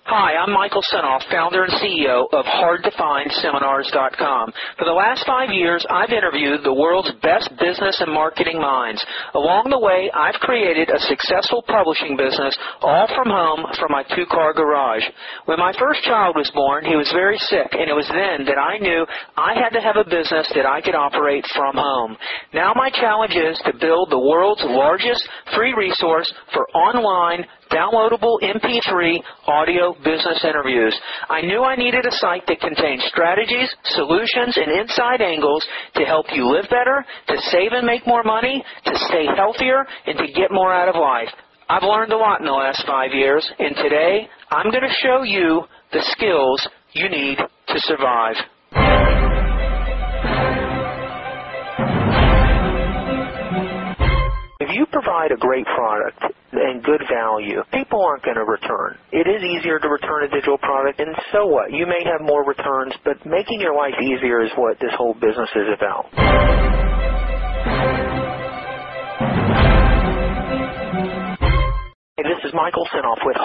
Hi, I'm Michael Senoff, founder and CEO of HardToFindSeminars.com. For the last 5 years, I've interviewed the world's best business and marketing minds. Along the way, I've created a successful publishing business all from home from my two-car garage. When my first child was born, he was very sick, and it was then that I knew I had to have a business that I could operate from home. Now my challenge is to build the world's largest free resource for online downloadable MP3 audio business interviews. I knew I needed a site that contained strategies, solutions, and inside angles to help you live better, to save and make more money, to stay healthier, and to get more out of life. I've learned a lot in the last 5 years, and today I'm going to show you the skills you need to survive. If you provide a great product and good value, people aren't going to return. It is easier to return a digital product, and so what? You may have more returns, but making your life easier is what this whole business is about. This is Michael Senoff with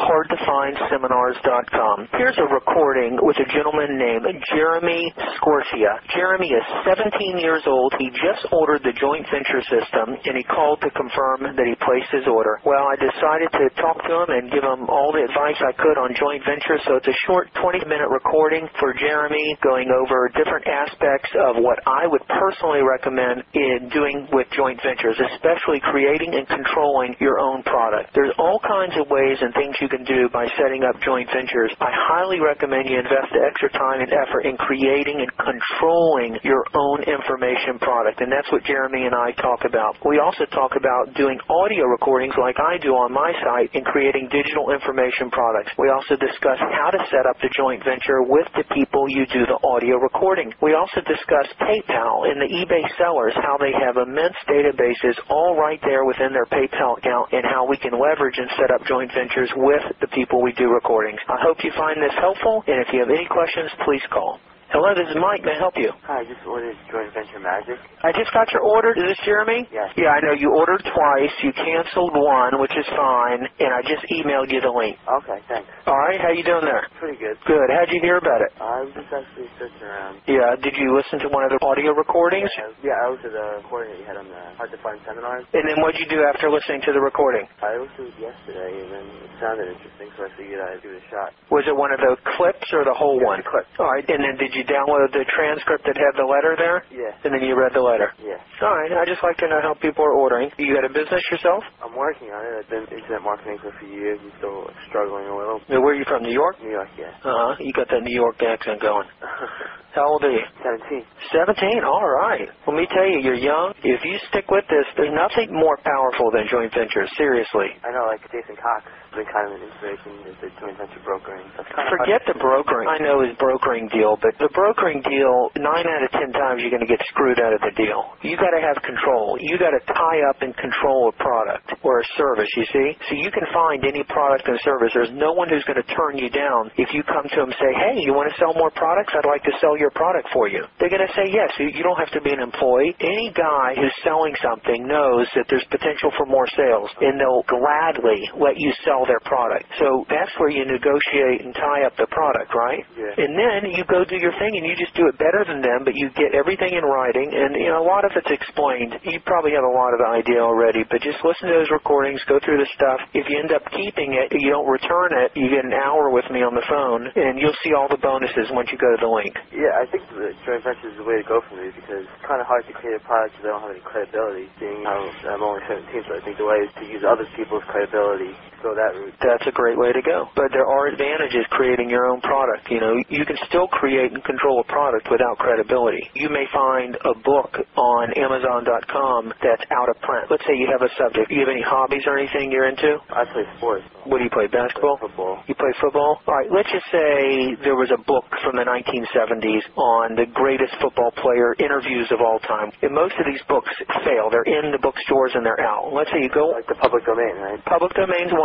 HardToFindSeminars.com. Here's a recording with a gentleman named Jeremy Scorsia. Jeremy is 17 years old. He just ordered the joint venture system, and he called to confirm that he placed his order. Well, I decided to talk to him and give him all the advice I could on joint venture, so it's a short 20-minute recording for Jeremy going over different aspects of what I would personally recommend in doing with joint ventures, especially creating and controlling your own product. There's all kinds of ways and things you can do by setting up joint ventures. I highly recommend you invest the extra time and effort in creating and controlling your own information product, and that's what Jeremy and I talk about. We also talk about doing audio recordings like I do on my site and creating digital information products. We also discuss how to set up the joint venture with the people you do the audio recording. We also discuss PayPal and the eBay sellers, how they have immense databases all right there within their PayPal account, and how we can leverage and set up joint ventures with the people we do recordings. I hope you find this helpful, and if you have any questions, please call. Hello, this is Mike. May I help you? Hi, I just ordered Joint Venture Magic. I just got your order. Is this Jeremy? Yes. Yeah, I know you ordered twice. You canceled one, which is fine, and I just emailed you the link. Okay, thanks. All right, how you doing there? Pretty good. Good. How'd you hear about it? I was just actually searching around. Yeah, did you listen to one of the audio recordings? Yeah, I listened to the recording that you had on the Hard to Find Seminars. And then what'd you do after listening to the recording? I listened to it yesterday, and then it sounded interesting, so I figured I'd give it a shot. Was it one of the clips or the whole one? The clip. All right, and then did you download the transcript that had the letter there? Yeah. And then you read the letter? Yeah. All right, I just like to know how people are ordering. You got a business yourself? I'm working on it. I've been internet marketing for a few years. I'm still struggling a little. Where are you from, New York? New York, yeah. Uh-huh, you got that New York accent going. How old are you? 17. 17? All right. Let me tell you, you're young. If you stick with this, there's nothing more powerful than joint ventures, seriously. I know, like Jason Cox has been kind of an inspiration with the joint venture brokering. Forget the brokering. I know his brokering deal, but the brokering deal, 9 out of 10 times you're going to get screwed out of the deal. You got to have control. You got to tie up and control a product or a service, you see? So you can find any product and service. There's no one who's going to turn you down if you come to them and say, hey, you want to sell more products? I'd like to sell your product for you. They're going to say yes. You don't have to be an employee. Any guy who's selling something knows that there's potential for more sales, and they'll gladly let you sell their product. So that's where you negotiate and tie up the product, right? Yeah. And then you go do your thing, and you just do it better than them, but you get everything in writing, and you know a lot of it's explained. You probably have a lot of the idea already, but just listen to those recordings, go through the stuff. If you end up keeping it, you don't return it, you get an hour with me on the phone, and you'll see all the bonuses once you go to the link. Yeah, I think the joint venture is the way to go for me because it's kind of hard to create a product if they don't have any credibility, being how I'm only 17, so I think the way is to use other people's credibility to go that route. That's a great way to go. But there are advantages creating your own product. You know, you can still create and control a product without credibility. You may find a book on Amazon.com that's out of print. Let's say you have a subject. Do you have any hobbies or anything you're into? I play sports. What do you play, basketball? Football. You play football? All right, let's just say there was a book from the 1970s on the greatest football player interviews of all time. And most of these books fail. They're in the bookstores and they're out. Let's say you go... Like the public domain, right? Public domain's one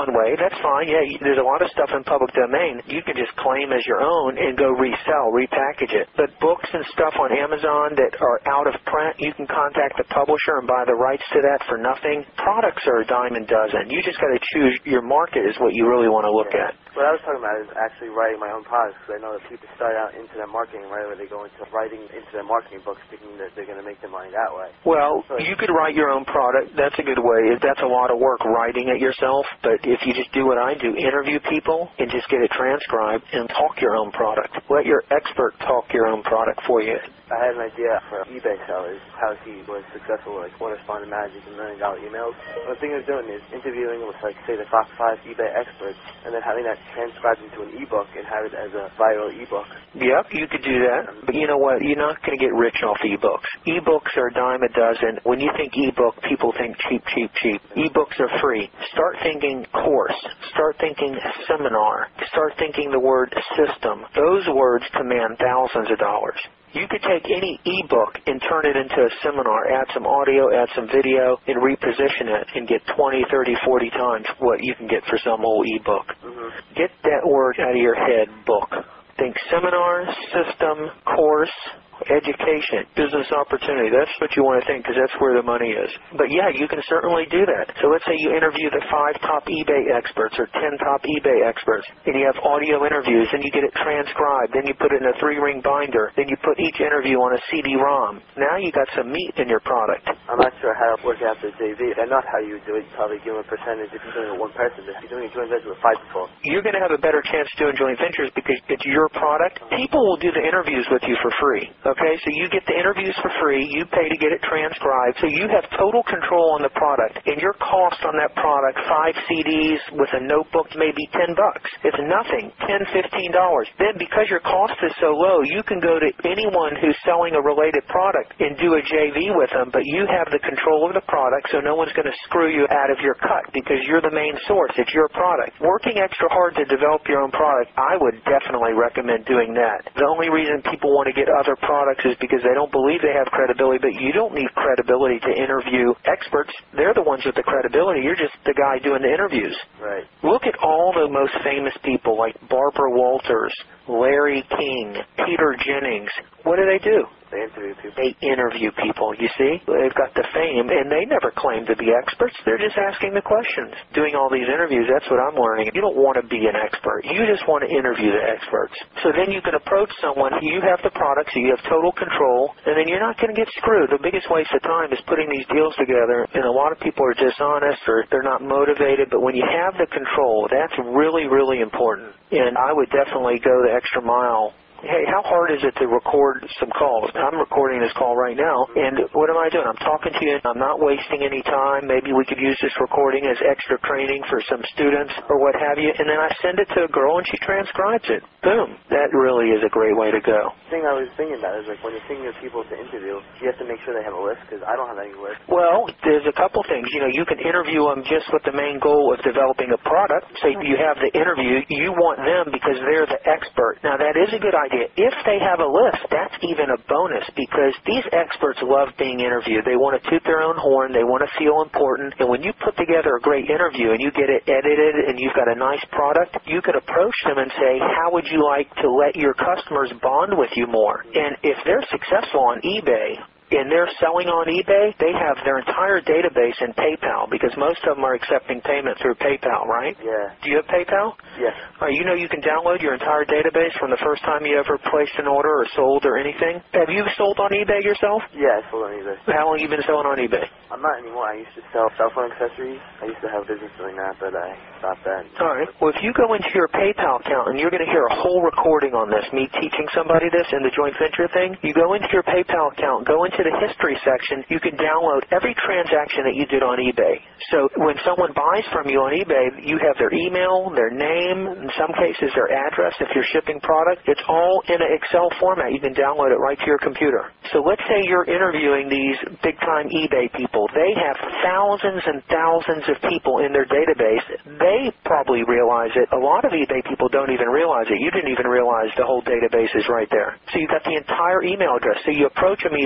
one way. That's fine. Yeah, there's a lot of stuff in public domain you can just claim as your own and go resell, repackage it. But books and stuff on Amazon that are out of print, you can contact the publisher and buy the rights to that for nothing. Products are a dime a dozen. You just got to choose your market is what you really want to look at. What I was talking about is actually writing my own products, because I know that people start out into their marketing right away. They go into writing into their marketing books thinking that they're going to make their money that way. Well, you could write your own product. That's a good way. That's a lot of work writing it yourself, but if you just do what I do, interview people and just get it transcribed and talk your own product. Let your expert talk your own product for you. I had an idea for eBay sellers, how he was successful with correspondent managers and $1 million emails. One thing I was doing is interviewing with, like, say, the top 5 eBay experts, and then having that transcribed into an ebook and have it as a viral ebook. Yep, you could do that. But you know what? You're not going to get rich off ebooks. Ebooks are a dime a dozen. When you think ebook, people think cheap, cheap, cheap. Ebooks are free. Start thinking course. Start thinking seminar. Start thinking the word system. Those words command thousands of dollars. You could take any ebook and turn it into a seminar, add some audio, add some video, and reposition it and get 20, 30, 40 times what you can get for some old ebook. Get that word out of your head, book. Think seminar, system, course, education, business opportunity. That's what you want to think, because that's where the money is. But yeah, you can certainly do that. So let's say you interview the 5 top eBay experts or 10 top eBay experts, and you have audio interviews, and you get it transcribed, then you put it in a 3-ring binder, then you put each interview on a CD-ROM. Now you got some meat in your product. I'm not sure how to work out the JV. And not how you would do it. You probably give them a percentage if you're doing it with one person. If you're doing a joint venture with 5 people, you're going to have a better chance doing joint ventures because it's your product. People will do the interviews with you for free. Okay, so you get the interviews for free, you pay to get it transcribed, so you have total control on the product, and your cost on that product, 5 CDs with a notebook, maybe $10. It's nothing, $10, $15. Then because your cost is so low, you can go to anyone who's selling a related product and do a JV with them, but you have the control of the product, so no one's going to screw you out of your cut because you're the main source. It's your product. Working extra hard to develop your own product, I would definitely recommend doing that. The only reason people want to get other products is because they don't believe they have credibility, but you don't need credibility to interview experts. They're the ones with the credibility. You're just the guy doing the interviews. Right. Look at all the most famous people like Barbara Walters, Larry King, Peter Jennings. What do? They interview people. They interview people, you see? They've got the fame, and they never claim to be experts. They're just asking the questions. Doing all these interviews, that's what I'm learning. You don't want to be an expert. You just want to interview the experts. So then you can approach someone, you have the product, so you have total control, and then you're not going to get screwed. The biggest waste of time is putting these deals together, and a lot of people are dishonest or they're not motivated, but when you have the control, that's really, really important. And I would definitely go the extra mile. Hey, how hard is it to record some calls? I'm recording this call right now, and what am I doing? I'm talking to you. I'm not wasting any time. Maybe we could use this recording as extra training for some students or what have you, and then I send it to a girl, and she transcribes it. Boom. That really is a great way to go. The thing I was thinking about is, like, when you're thinking of people to interview, you have to make sure they have a list, because I don't have any list. Well, there's a couple things. You know, you can interview them just with the main goal of developing a product. So you have the interview. You want them because they're the expert. Now, that is a good idea. If they have a list, that's even a bonus because these experts love being interviewed. They want to toot their own horn. They want to feel important. And when you put together a great interview and you get it edited and you've got a nice product, you could approach them and say, how would you like to let your customers bond with you more? And if they're successful on eBay, and they're selling on eBay, they have their entire database in PayPal because most of them are accepting payment through PayPal, right? Yeah. Do you have PayPal? Yes. You know you can download your entire database from the first time you ever placed an order or sold or anything. Have you sold on eBay yourself? Yeah, I sold on eBay. How long have you been selling on eBay? I'm not anymore. I used to sell cell phone accessories. I used to have business doing that, but I stopped that. All right. Well, if you go into your PayPal account, and you're going to hear a whole recording on this, me teaching somebody this in the joint venture thing, you go into your PayPal account, go into the history section, you can download every transaction that you did on eBay. So when someone buys from you on eBay, you have their email, their name, in some cases their address if you're shipping product. It's all in an Excel format. You can download it right to your computer. So let's say you're interviewing these big-time eBay people. They have thousands and thousands of people in their database. They probably realize it. A lot of eBay people don't even realize it. You didn't even realize the whole database is right there. So you've got the entire email address. So you approach them and you say, hey,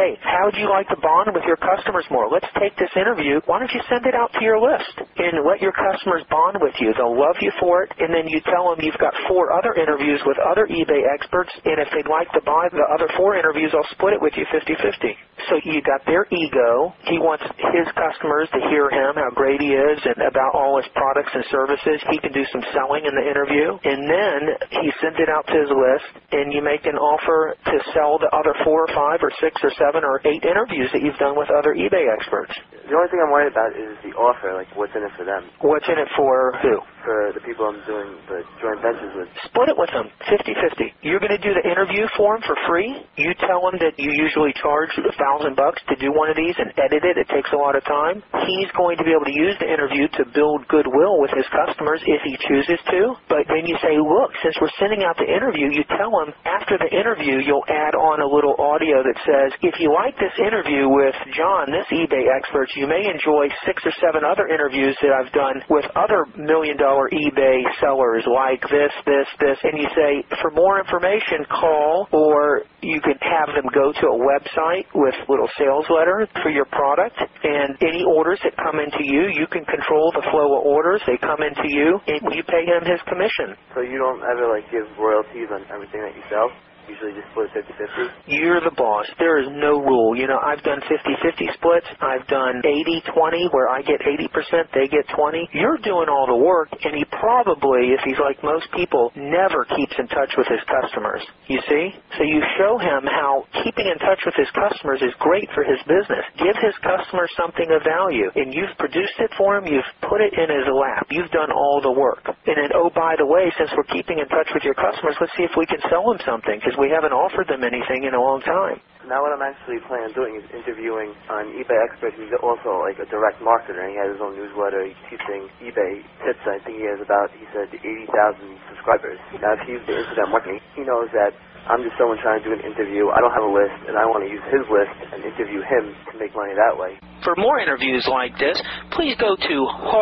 hey, how would you like to bond with your customers more? Let's take this interview. Why don't you send it out to your list and let your customers bond with you? They'll love you for it, and then you tell them you've got 4 other interviews with other eBay experts, and if they'd like to buy the other 4 interviews, I'll split it with you 50-50. So you got their ego. He wants his customers to hear him, how great he is, and about all his products and services. He can do some selling in the interview, and then he sends it out to his list, and you make an offer to sell the other 4 or 5 or 6 or 7 or 8 interviews that you've done with other eBay experts. The only thing I'm worried about is the offer, like what's in it for them. What's in it for who? For the people I'm doing the joint ventures with. Split it with them, 50-50. You're going to do the interview for him for free. You tell him that you usually charge $1,000 to do one of these and edit it. It takes a lot of time. He's going to be able to use the interview to build goodwill with his customers if he chooses to. But then you say, look, since we're sending out the interview, you tell him after the interview you'll add on a little audio that says, if you like this interview with John, this eBay expert, you may enjoy 6 or 7 other interviews that I've done with other $1 million eBay sellers like this, and you say, for more information, call, or you can have them go to a website with a little sales letter for your product, and any orders that come into you, you can control the flow of orders. They come into you, and you pay him his commission. So you don't ever, give royalties on everything that you sell? Usually just split 50-50? You're the boss. There is no rule. I've done 50-50 splits. I've done 80-20 where I get 80%, they get 20. You're doing all the work, and he probably, if he's like most people, never keeps in touch with his customers. You see? So you show him how keeping in touch with his customers is great for his business. Give his customers something of value, and you've produced it for him. You've put it in his lap. You've done all the work. And then, oh, by the way, since we're keeping in touch with your customers, let's see if we can sell them something, because we haven't offered them anything in a long time. Now what I'm actually planning on doing is interviewing an eBay expert who's also a direct marketer, and he has his own newsletter. He's teaching eBay tips. I think he has he said 80,000 subscribers. Now if he's the internet marketing, he knows that I'm just someone trying to do an interview. I don't have a list, and I want to use his list and interview him to make money that way. For more interviews like this, please go to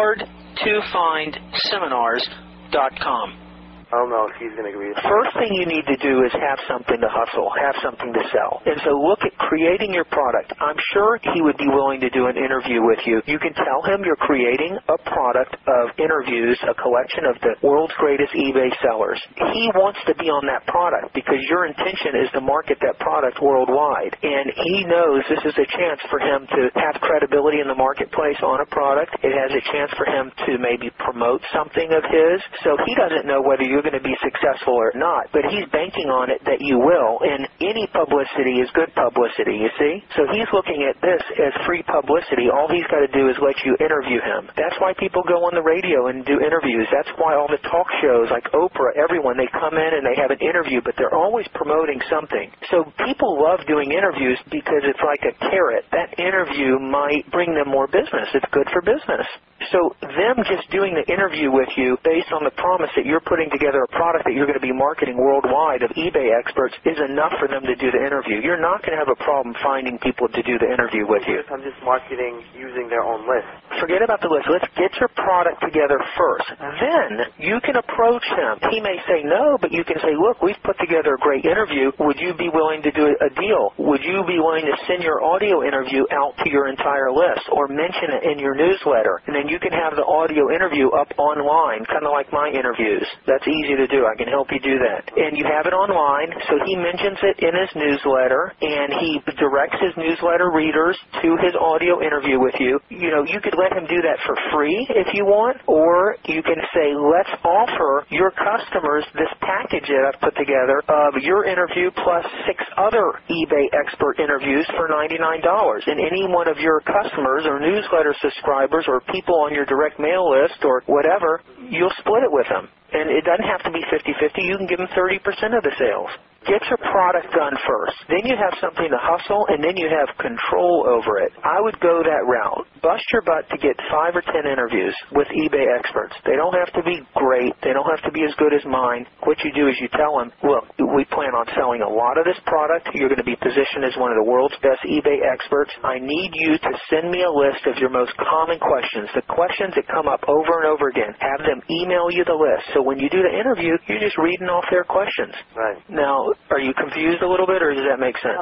hardtofindseminars.com. I don't know if he's going to agree. First thing you need to do is have something to hustle, have something to sell. And so look at creating your product. I'm sure he would be willing to do an interview with you. You can tell him you're creating a product of interviews, a collection of the world's greatest eBay sellers. He wants to be on that product because your intention is to market that product worldwide. And he knows this is a chance for him to have credibility in the marketplace on a product. It has a chance for him to maybe promote something of his. So he doesn't know whether you're going to be successful or not, but he's banking on it that you will, and any publicity is good publicity, you see? So he's looking at this as free publicity. All he's got to do is let you interview him. That's why people go on the radio and do interviews. That's why all the talk shows like Oprah, everyone, they come in and they have an interview, but they're always promoting something. So people love doing interviews because it's like a carrot. That interview might bring them more business. It's good for business. So them just doing the interview with you based on the promise that you're putting together a product that you're going to be marketing worldwide of eBay experts is enough for them to do the interview. You're not going to have a problem finding people to do the interview with you. I'm just marketing using their own list. Forget about the list. Let's get your product together first. Then you can approach him. He may say no, but you can say, look, we've put together a great interview. Would you be willing to do a deal? Would you be willing to send your audio interview out to your entire list or mention it in your newsletter? And then you can have the audio interview up online, kind of like my interviews. That's easy to do. I can help you do that. And you have it online, so he mentions it in his newsletter, and he directs his newsletter readers to his audio interview with you. You could let him do that for free if you want, or you can say, let's offer your customers this package that I've put together of your interview plus 6 other eBay expert interviews for $99. And any one of your customers or newsletter subscribers or people on your direct mail list or whatever, you'll split it with them. And it doesn't have to be 50-50. You can give them 30% of the sales. Get your product done first. Then you have something to hustle, and then you have control over it. I would go that route. Bust your butt to get 5 or 10 interviews with eBay experts. They don't have to be great. They don't have to be as good as mine. What you do is you tell them, look, we plan on selling a lot of this product. You're going to be positioned as one of the world's best eBay experts. I need you to send me a list of your most common questions, the questions that come up over and over again. Have them email you the list. So when you do the interview, you're just reading off their questions. Right. Now, are you confused a little bit, or does that make sense? No, it's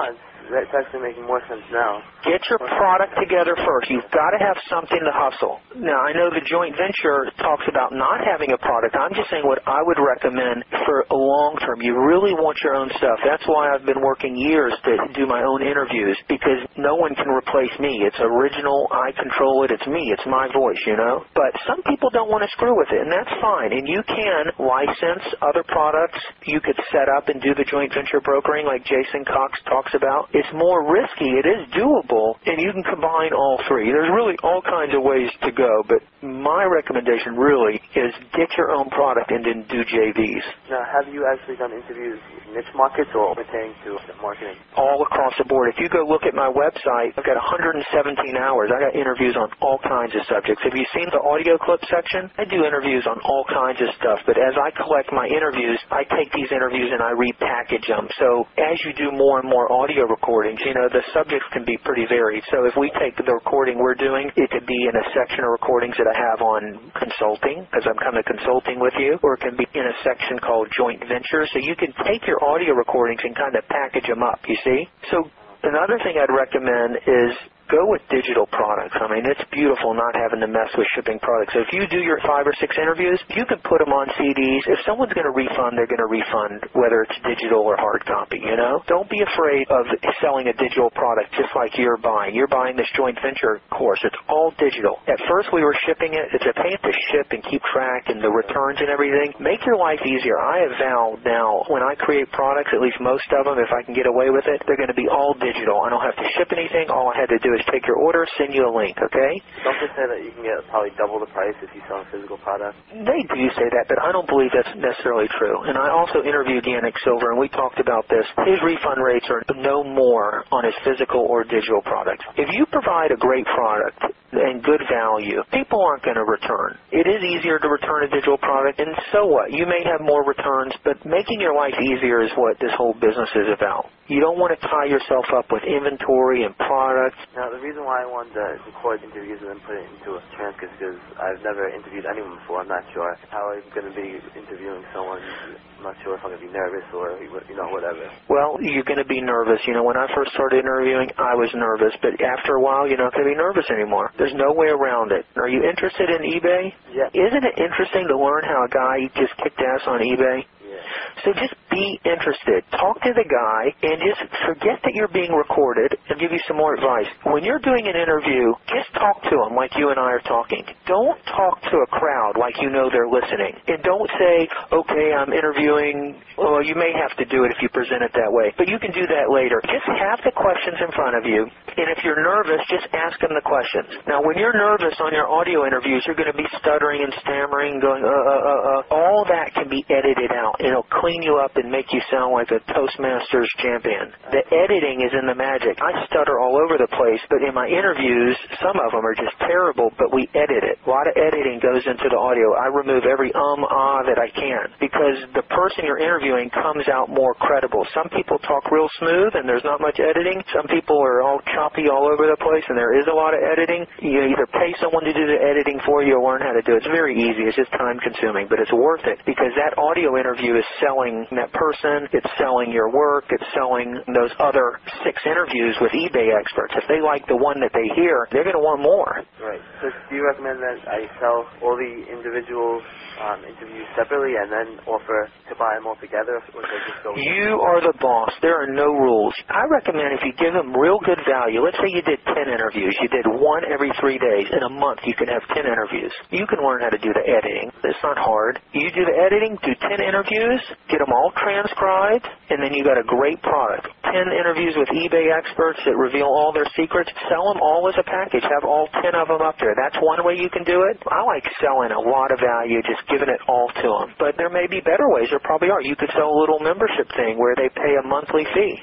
That's actually making more sense now. Get your product together first. You've got to have something to hustle. Now, I know the joint venture talks about not having a product. I'm just saying what I would recommend for a long term. You really want your own stuff. That's why I've been working years to do my own interviews, because no one can replace me. It's original. I control it. It's me. It's my voice, you know. But some people don't want to screw with it, and that's fine. And you can license other products. You could set up and do the joint venture brokering like Jason Cox talks about. It's more risky. It is doable, and you can combine all three. There's really all kinds of ways to go, but my recommendation really is get your own product and then do JVs. Now, have you actually done interviews in niche markets or pertaining to marketing? All across the board. If you go look at my website, I've got 117 hours. I got interviews on all kinds of subjects. Have you seen the audio clip section? I do interviews on all kinds of stuff, but as I collect my interviews, I take these interviews and I repackage them. So as you do more and more audio recordings, you know, the subjects can be pretty varied. So if we take the recording we're doing, it could be in a section of recordings that I have on consulting, because I'm kind of consulting with you, or it can be in a section called joint venture. So you can take your audio recordings and kind of package them up, you see? So another thing I'd recommend is go with digital products. I mean, it's beautiful not having to mess with shipping products. So if you do your 5 or 6 interviews, you can put them on CDs. If someone's going to refund, they're going to refund, whether it's digital or hard copy, you know? Don't be afraid of selling a digital product just like you're buying. You're buying this joint venture course. It's all digital. At first we were shipping it. It's a pain to ship and keep track and the returns and everything. Make your life easier. I have vowed now, when I create products, at least most of them, if I can get away with it, they're going to be all digital. I don't have to ship anything. All I had to do is take your order, send you a link, okay? Don't they say that you can get probably double the price if you sell a physical product? They do say that, but I don't believe that's necessarily true. And I also interviewed Yannick Silver, and we talked about this. His refund rates are no more on his physical or digital products. If you provide a great product and good value, people aren't going to return. It is easier to return a digital product, and so what? You may have more returns, but making your life easier is what this whole business is about. You don't want to tie yourself up with inventory and products. Now, the reason why I wanted to record interviews and then put it into a transcript is because I've never interviewed anyone before. I'm not sure how I'm going to be interviewing someone. I'm not sure if I'm going to be nervous or, you know, whatever. Well, you're going to be nervous. You know, when I first started interviewing, I was nervous. But after a while, you're not going to be nervous anymore. There's no way around it. Are you interested in eBay? Yeah. Isn't it interesting to learn how a guy just kicked ass on eBay? Yeah. So just be interested. Talk to the guy and just forget that you're being recorded. I'll give you some more advice. When you're doing an interview, just talk to him like you and I are talking. Don't talk to a crowd like you know they're listening. And don't say, okay, I'm interviewing. Well, you may have to do it if you present it that way, but you can do that later. Just have the questions in front of you, and if you're nervous, just ask them the questions. Now, when you're nervous on your audio interviews, you're going to be stuttering and stammering, going, all that can be edited out. It'll clean you up and make you sound like a Toastmasters champion. The editing is in the magic. I stutter all over the place, but in my interviews, some of them are just terrible, but we edit it. A lot of editing goes into the audio. I remove every that I can, because the person you're interviewing comes out more credible. Some people talk real smooth and there's not much editing. Some people are all choppy all over the place and there is a lot of editing. You either pay someone to do the editing for you or learn how to do it. It's very easy. It's just time consuming, but it's worth it, because that audio interview is selling that person. It's selling your work. It's selling those other 6 interviews with eBay experts. If they like the one that they hear, they're going to want more. Right. So do you recommend that I sell all the individual interviews separately and then offer to buy them all together? Or they just go You are the boss. There are no rules. I recommend if you give them real good value, let's say you did 10 interviews. You did 1 every 3 days. In a month, you can have 10 interviews. You can learn how to do the editing. It's not hard. You do the editing, do 10 interviews, get them all transcribed, and then you got a great product. 10 interviews with eBay experts that reveal all their secrets. Sell them all as a package. Have all 10 of them up there. That's one way you can do it. I like selling a lot of value, just giving it all to them. But there may be better ways. There probably are. You could sell a little membership thing where they pay a monthly fee,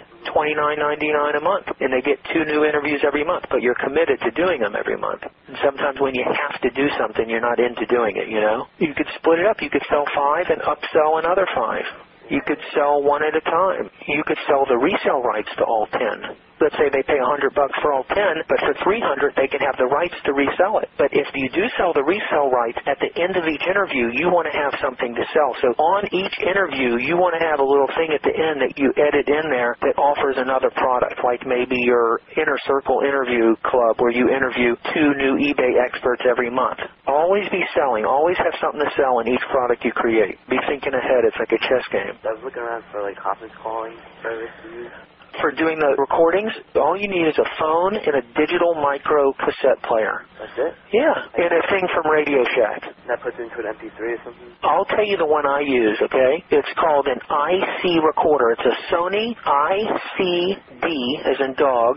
$29.99 a month, and they get 2 new interviews every month, but you're committed to doing them every month. And sometimes when you have to do something, you're not into doing it, you know? You could split it up. You could sell 5 and upsell another 5. You could sell 1 at a time. You could sell the resale rights to all 10. let's say they pay $100 for all 10, but for $300 they can have the rights to resell it. But if you do sell the resell rights, at the end of each interview, you want to have something to sell. So on each interview, you want to have a little thing at the end that you edit in there that offers another product, like maybe your Inner Circle interview club where you interview 2 new eBay experts every month. Always be selling. Always have something to sell in each product you create. Be thinking ahead. It's like a chess game. I was looking around for like conference calling service to use. For doing the recordings, all you need is a phone and a digital micro cassette player. That's it? Yeah, and a thing from Radio Shack. That puts into an MP3 or something? I'll tell you the one I use, okay? It's called an IC recorder. It's a Sony ICD, as in dog,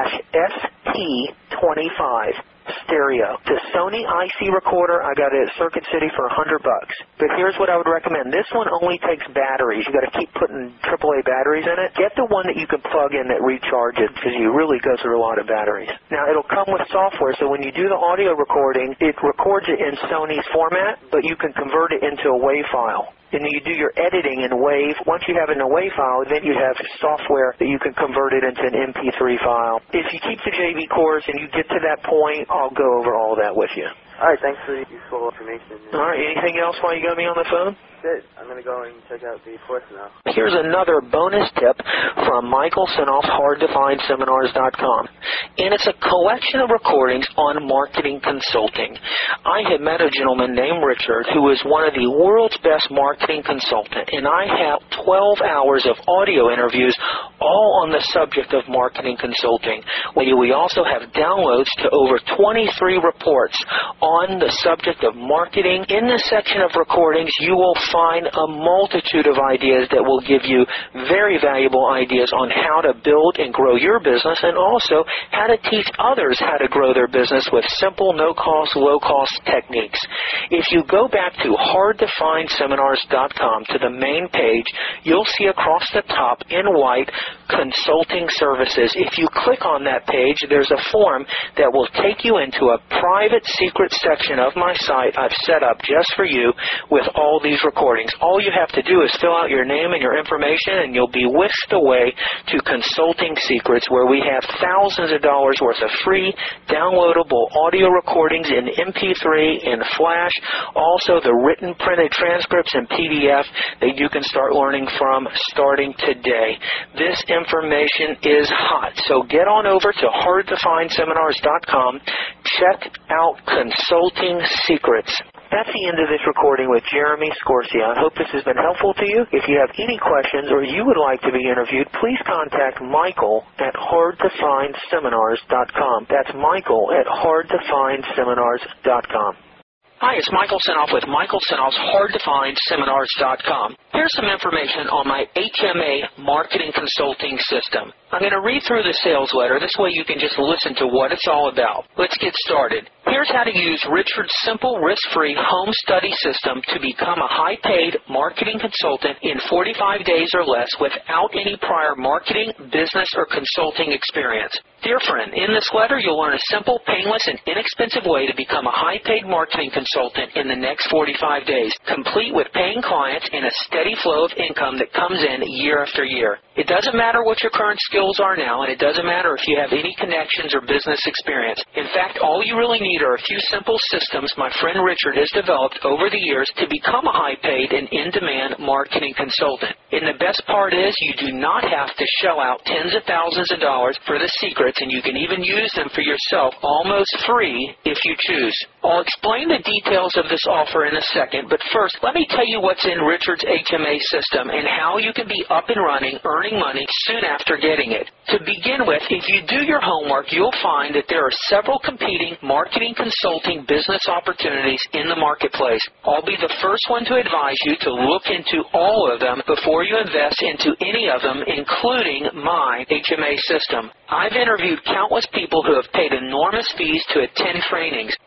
-ST25. stereo. The Sony IC recorder, I got it at Circuit City for $100. But here's what I would recommend. This one only takes batteries. You got to keep putting AAA batteries in it. Get the one that you can plug in that recharges, because you really go through a lot of batteries. Now, it'll come with software, so when you do the audio recording, it records it in Sony's format, but you can convert it into a WAV file. And you do your editing in WAV. Once you have it in a WAV file, then you have software that you can convert it into an MP3 file. If you keep the JV course and you get to that point, I'll go over all that with you. All right, thanks for the useful information. All right, anything else while you got me on the phone? That's it. I'm going to go and check out the course now. Here's another bonus tip from Michael Senoff, HardToFindSeminars.com. And it's a collection of recordings on marketing consulting. I had met a gentleman named Richard who is one of the world's best marketing consultants, and I have 12 hours of audio interviews all on the subject of marketing consulting. We also have downloads to over 23 reports on the subject of marketing. In this section of recordings, you will find a multitude of ideas that will give you very valuable ideas on how to build and grow your business, and also how to teach others how to grow their business with simple, no-cost, low-cost techniques. If you go back to HardToFindSeminars.com to the main page, you'll see across the top in white, Consulting Services. If you click on that page, there's a form that will take you into a private secret section of my site I've set up just for you with all these recordings. All you have to do is fill out your name and your information, and you'll be whisked away to Consulting Secrets, where we have thousands of dollars worth of free downloadable audio recordings in MP3 and Flash, also the written printed transcripts in PDF that you can start learning from starting today. This information is hot, so get on over to HardToFindSeminars.com. Check out Consulting Secrets. That's the end of this recording with Jeremy Scorsia. I hope this has been helpful to you. If you have any questions or you would like to be interviewed, please contact Michael at HardToFindSeminars.com. That's Michael at HardToFindSeminars.com. Hi, it's Michael Senoff with Michael Senoff's HardToFindSeminars.com. Here's some information on my HMA marketing consulting system. I'm going to read through the sales letter. This way you can just listen to what it's all about. Let's get started. Here's how to use Richard's simple, risk-free home study system to become a high-paid marketing consultant in 45 days or less without any prior marketing, business, or consulting experience. Dear friend, in this letter you'll learn a simple, painless, and inexpensive way to become a high-paid marketing consultant in the next 45 days, complete with paying clients and a steady flow of income that comes in year after year. It doesn't matter what your current skills are now, and it doesn't matter if you have any connections or business experience. In fact, all you really need are a few simple systems my friend Richard has developed over the years to become a high-paid and in-demand marketing consultant. And the best part is you do not have to shell out tens of thousands of dollars for the secrets, and you can even use them for yourself almost free if you choose. I'll explain the details of this offer in a second, but first, let me tell you what's in Richard's HMA system and how you can be up and running, earning money soon after getting it. To begin with, if you do your homework, you'll find that there are several competing marketing consulting business opportunities in the marketplace. I'll be the first one to advise you to look into all of them before you invest into any of them, including my HMA system. I've interviewed countless people who have paid enormous fees to attend trainings. I've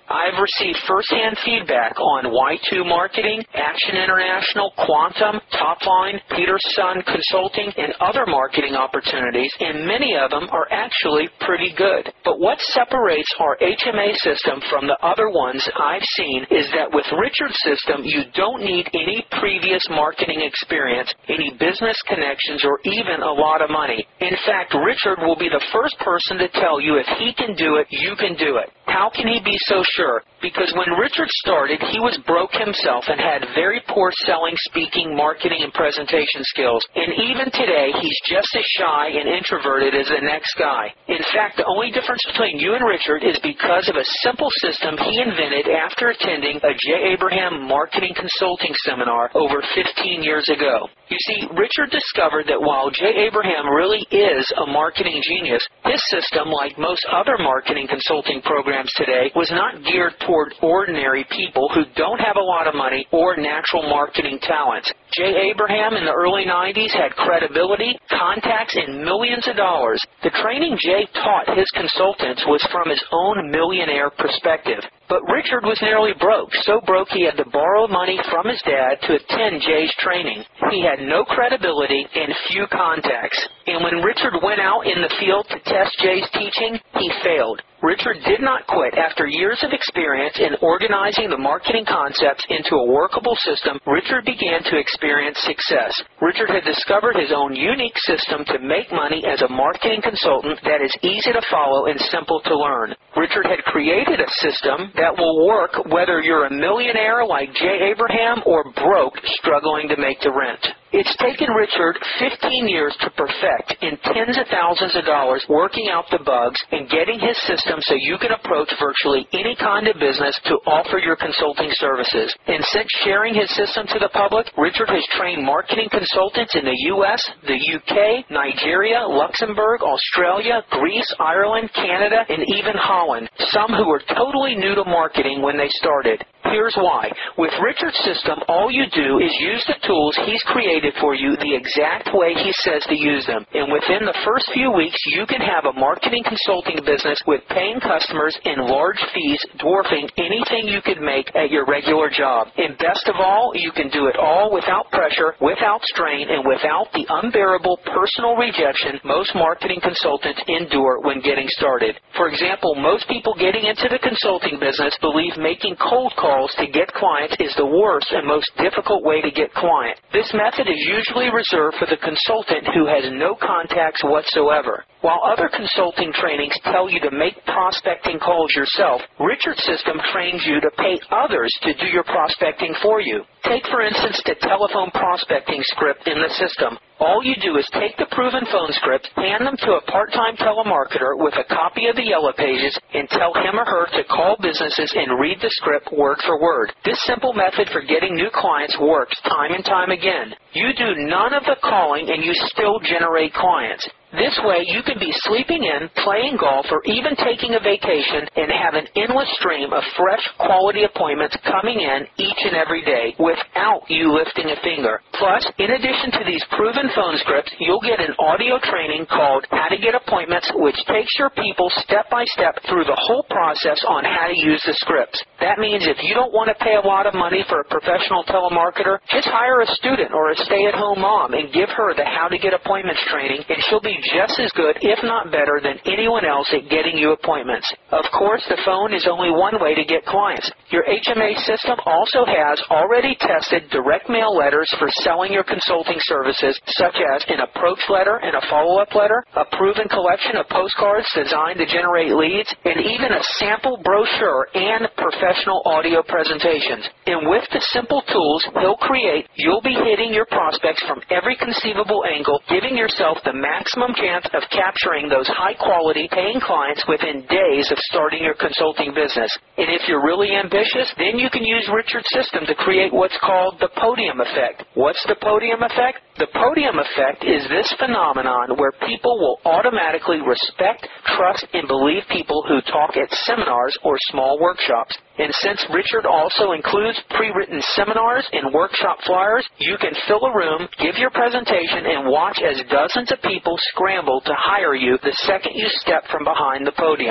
received firsthand feedback on Y2 Marketing, Action International, Quantum, Topline, Peter Sun Consulting, and other marketing opportunities, and many of them are actually pretty good. But what separates our HMA system from the other ones I've seen is that with Richard's system, you don't need any previous marketing experience, any business connections, or even a lot of money. In fact, Richard will be the first person to tell you if he can do it, you can do it. How can he be so sure? Because when Richard started, he was broke himself and had very poor selling, speaking, marketing, and presentation skills. And even today, he's just as shy and introverted as the next guy. In fact, the only difference between you and Richard is because of a simple system he invented after attending a J. Abraham marketing consulting seminar over 15 years ago. You see, Richard discovered that while J. Abraham really is a marketing genius, his system, like most other marketing consulting programs today, was not geared toward ordinary people who don't have a lot of money or natural marketing talents. J. Abraham in the early 90s had credibility, contacts, and millions of dollars. The training Jay taught his consultants was from his own millionaire perspective. But Richard was nearly broke, so broke he had to borrow money from his dad to attend Jay's training. He had no credibility and few contacts. And when Richard went out in the field to test Jay's teaching, he failed. Richard did not quit. After years of experience in organizing the marketing concepts into a workable system, Richard began to experience success. Richard had discovered his own unique system to make money as a marketing consultant that is easy to follow and simple to learn. Richard had created a system that will work whether you're a millionaire like J. Abraham or broke struggling to make the rent. It's taken Richard 15 years to perfect in tens of thousands of dollars working out the bugs and getting his system so you can approach virtually any kind of business to offer your consulting services. And since sharing his system to the public, Richard has trained marketing consultants in the U.S., the U.K., Nigeria, Luxembourg, Australia, Greece, Ireland, Canada, and even Holland, some who were totally new to marketing when they started. Here's why. With Richard's system, all you do is use the tools he's created for you the exact way he says to use them. And within the first few weeks, you can have a marketing consulting business with paying customers and large fees dwarfing anything you could make at your regular job. And best of all, you can do it all without pressure, without strain, and without the unbearable personal rejection most marketing consultants endure when getting started. For example, most people getting into the consulting business believe making cold calls to get clients is the worst and most difficult way to get clients. This method is usually reserved for the consultant who has no contacts whatsoever. While other consulting trainings tell you to make prospecting calls yourself, Richard's system trains you to pay others to do your prospecting for you. Take, for instance, the telephone prospecting script in the system. All you do is take the proven phone script, hand them to a part-time telemarketer with a copy of the Yellow Pages, and tell him or her to call businesses and read the script word for word. This simple method for getting new clients works time and time again. You do none of the calling and you still generate clients. This way, you can be sleeping in, playing golf, or even taking a vacation and have an endless stream of fresh, quality appointments coming in each and every day without you lifting a finger. Plus, in addition to these proven phone scripts, you'll get an audio training called How to Get Appointments, which takes your people step by step through the whole process on how to use the scripts. That means if you don't want to pay a lot of money for a professional telemarketer, just hire a student or a stay-at-home mom and give her the How to Get Appointments training, and she'll be just as good, if not better, than anyone else at getting you appointments. Of course, the phone is only one way to get clients. Your HMA system also has already tested direct mail letters for selling your consulting services, such as an approach letter and a follow-up letter, a proven collection of postcards designed to generate leads, and even a sample brochure and professional audio presentations. And with the simple tools he'll create, you'll be hitting your prospects from every conceivable angle, giving yourself the maximum chance of capturing those high-quality paying clients within days of starting your consulting business. And if you're really ambitious, then you can use Richard's system to create what's called the podium effect. What's the podium effect? The podium effect is this phenomenon where people will automatically respect, trust, and believe people who talk at seminars or small workshops. And since Richard also includes pre-written seminars and workshop flyers, you can fill a room, give your presentation, and watch as dozens of people scramble to hire you the second you step from behind the podium.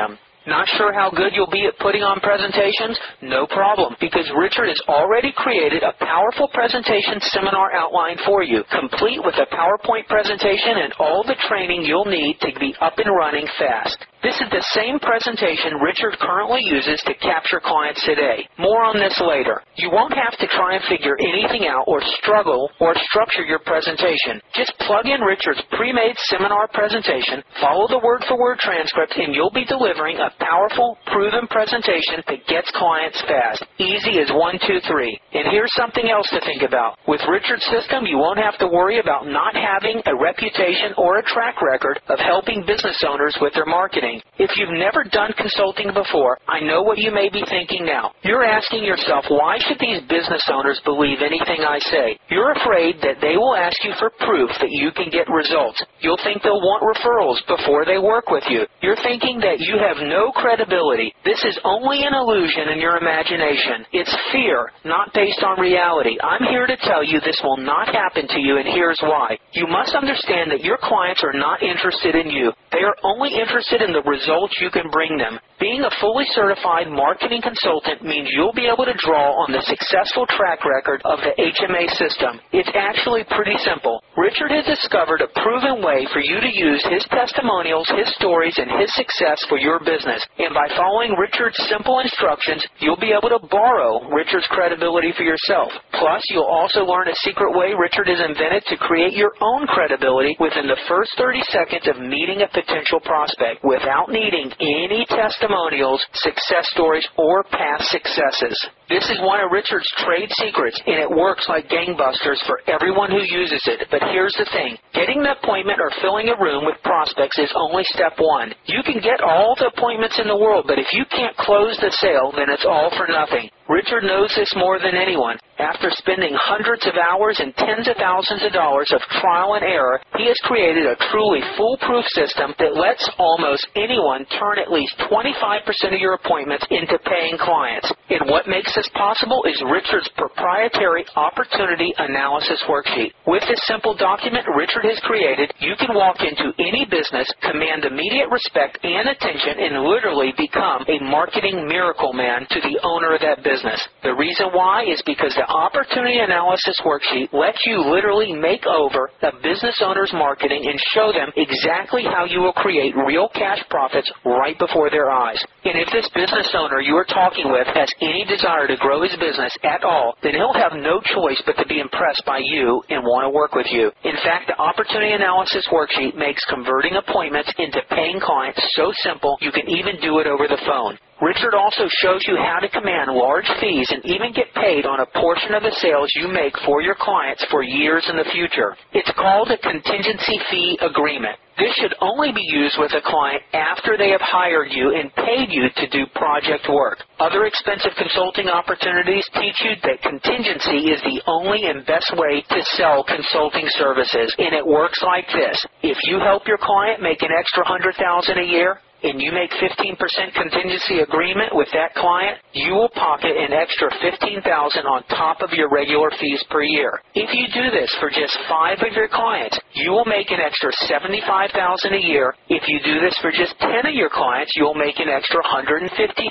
Not sure how good you'll be at putting on presentations? No problem, because Richard has already created a powerful presentation seminar outline for you, complete with a PowerPoint presentation and all the training you'll need to be up and running fast. This is the same presentation Richard currently uses to capture clients today. More on this later. You won't have to try and figure anything out or struggle or structure your presentation. Just plug in Richard's pre-made seminar presentation, follow the word-for-word transcript, and you'll be delivering a powerful, proven presentation that gets clients fast. Easy as 1, 2, 3. And here's something else to think about. With Richard's system, you won't have to worry about not having a reputation or a track record of helping business owners with their marketing. If you've never done consulting before, I know what you may be thinking now. You're asking yourself, why should these business owners believe anything I say? You're afraid that they will ask you for proof that you can get results. You'll think they'll want referrals before they work with you. You're thinking that you have no credibility. This is only an illusion in your imagination. It's fear, not based on reality. I'm here to tell you this will not happen to you, and here's why. You must understand that your clients are not interested in you. They are only interested in the results you can bring them. Being a fully certified marketing consultant means you'll be able to draw on the successful track record of the HMA system. It's actually pretty simple. Richard has discovered a proven way for you to use his testimonials, his stories, and his success for your business. And by following Richard's simple instructions, you'll be able to borrow Richard's credibility for yourself. Plus, you'll also learn a secret way Richard has invented to create your own credibility within the first 30 seconds of meeting a potential prospect without needing any testimonials, success stories, or past successes. This is one of Richard's trade secrets, and it works like gangbusters for everyone who uses it. But here's the thing. Getting an appointment or filling a room with prospects is only step one. You can get all the appointments in the world, but if you can't close the sale, then it's all for nothing. Richard knows this more than anyone. After spending hundreds of hours and tens of thousands of dollars of trial and error, he has created a truly foolproof system that lets almost anyone turn at least 25% of your appointments into paying clients. And what makes this possible is Richard's proprietary opportunity analysis worksheet. With this simple document Richard has created, you can walk into any business, command immediate respect and attention, and literally become a marketing miracle man to the owner of that business. The reason why is because the opportunity analysis worksheet lets you literally make over a business owner's marketing and show them exactly how you will create real cash profits right before their eyes. And if this business owner you are talking with has any desire to grow his business at all, then he'll have no choice but to be impressed by you and want to work with you. In fact, the opportunity analysis worksheet makes converting appointments into paying clients so simple you can even do it over the phone. Richard also shows you how to command large fees and even get paid on a portion of the sales you make for your clients for years in the future. It's called a contingency fee agreement. This should only be used with a client after they have hired you and paid you to do project work. Other expensive consulting opportunities teach you that contingency is the only and best way to sell consulting services, and it works like this. If you help your client make an extra $100,000 a year, and you make 15% contingency agreement with that client, you will pocket an extra $15,000 on top of your regular fees per year. If you do this for just 5 of your clients, you will make an extra $75,000 a year. If you do this for just 10 of your clients, you'll make an extra $150,000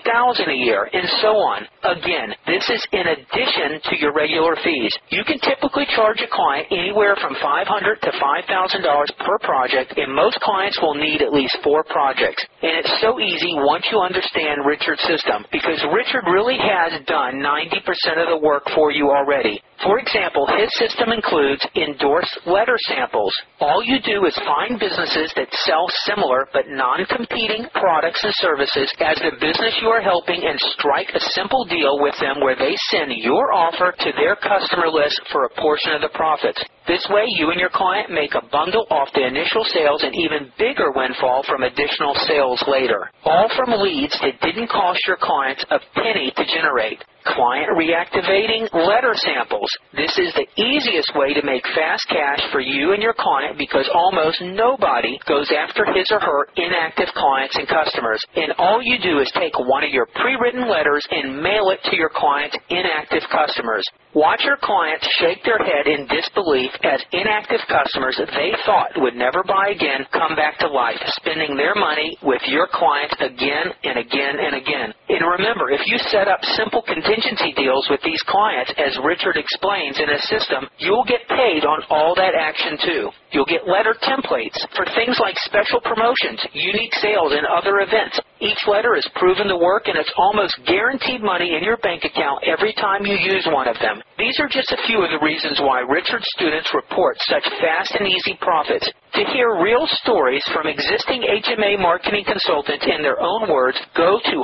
a year, and so on. Again, this is in addition to your regular fees. You can typically charge a client anywhere from $500 to $5,000 per project, and most clients will need at least 4 projects. And it's so easy once you understand Richard's system, because Richard really has done 90% of the work for you already. For example, his system includes endorsed letter samples. All you do is find businesses that sell similar but non-competing products and services as the business you are helping and strike a simple deal with them where they send your offer to their customer list for a portion of the profits. This way, you and your client make a bundle off the initial sales and even bigger windfall from additional sales later. All from leads that didn't cost your clients a penny to generate. Client reactivating letter samples. deals. This is the easiest way to make fast cash for you and your client because almost nobody goes after his or her inactive clients and customers. And all you do is take one of your pre-written letters and mail it to your client's inactive customers. Watch your clients shake their head in disbelief as inactive customers they thought would never buy again come back to life, spending their money with your clients again and again and again. And remember, if you set up simple contingency deals with these clients, as Richard explains in his system, you'll get paid on all that action too. You'll get letter templates for things like special promotions, unique sales, and other events. Each letter is proven to work, and it's almost guaranteed money in your bank account every time you use one of them. These are just a few of the reasons why Richard's students report such fast and easy profits. To hear real stories from existing HMA marketing consultants in their own words, go to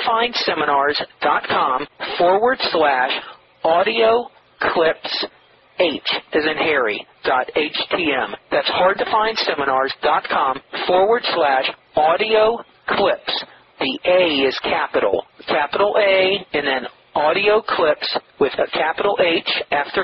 hardtofindseminars.com/audio clips H as in Harry, .htm. That's hardtofindseminars.com/audio clips. The A is capital A, and then audio clips with a capital H after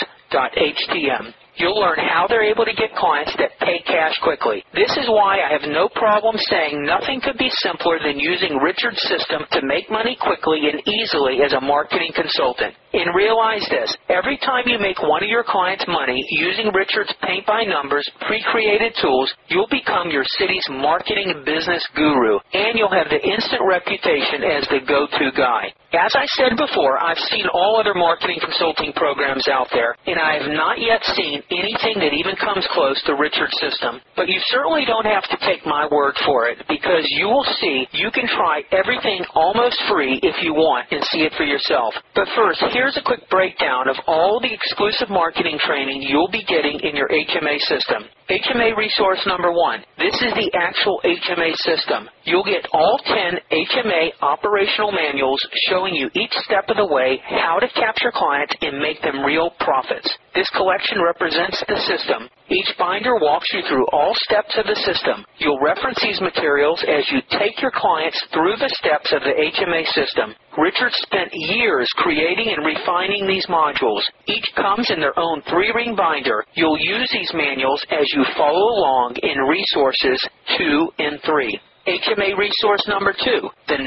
clips.htm. You'll learn how they're able to get clients that pay cash quickly. This is why I have no problem saying nothing could be simpler than using Richard's system to make money quickly and easily as a marketing consultant. And realize this, every time you make one of your clients money using Richard's paint-by-numbers, pre-created tools, you'll become your city's marketing business guru, and you'll have the instant reputation as the go-to guy. As I said before, I've seen all other marketing consulting programs out there, and I have not yet seen anything that even comes close to Richard's system. But you certainly don't have to take my word for it, because you will see you can try everything almost free if you want and see it for yourself. But first, here's a quick breakdown of all the exclusive marketing training you'll be getting in your HMA system. HMA resource number 1. This is the actual HMA system. You'll get all 10 HMA operational manuals showing you each step of the way how to capture clients and make them real profits. This collection represents the system. Each binder walks you through all steps of the system. You'll reference these materials as you take your clients through the steps of the HMA system. Richard spent years creating and refining these modules. Each comes in their own 3-ring binder. You'll use these manuals as you follow along in resources 2 and 3. HMA resource number 2, the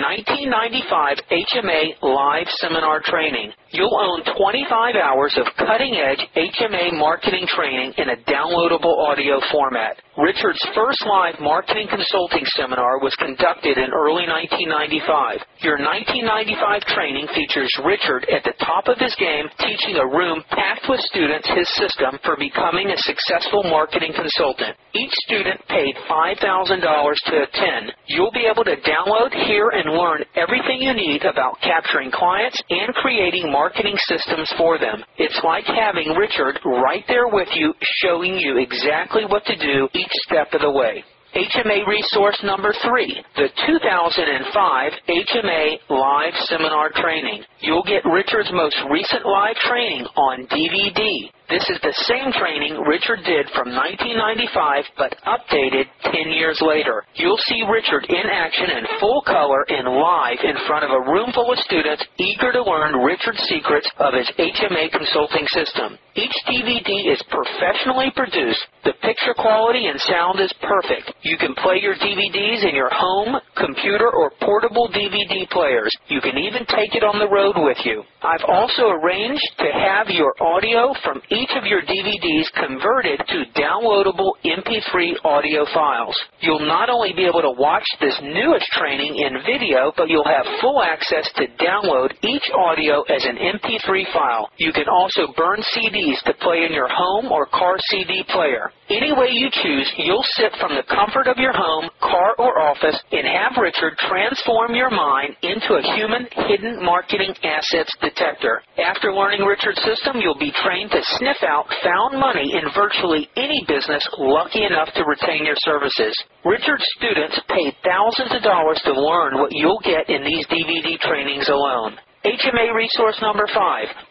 1995 HMA Live Seminar Training. You'll own 25 hours of cutting-edge HMA marketing training in a downloadable audio format. Richard's first live marketing consulting seminar was conducted in early 1995. Your 1995 training features Richard at the top of his game teaching a room packed with students his system for becoming a successful marketing consultant. Each student paid $5,000 to attend. You'll be able to download, hear, and learn everything you need about capturing clients and creating marketing systems for them. It's like having Richard right there with you, showing you exactly what to do each step of the way. HMA resource number 3, the 2005 HMA Live Seminar Training. You'll get Richard's most recent live training on DVD. This is the same training Richard did from 1995, but updated 10 years later. You'll see Richard in action in full color and live in front of a room full of students eager to learn Richard's secrets of his HMA consulting system. Each DVD is professionally produced. The picture quality and sound is perfect. You can play your DVDs in your home, computer, or portable DVD players. You can even take it on the road with you. I've also arranged to have your audio from each of your DVDs converted to downloadable MP3 audio files. You'll not only be able to watch this newest training in video, but you'll have full access to download each audio as an MP3 file. You can also burn CDs to play in your home or car CD player. Any way you choose, you'll sit from the comfort of your home, car, or office and have Richard transform your mind into a human hidden marketing assets detector. After learning Richard's system, you'll be trained to sniff out found money in virtually any business lucky enough to retain your services. Richard's students paid thousands of dollars to learn what you'll get in these DVD trainings alone. HMA resource number 5,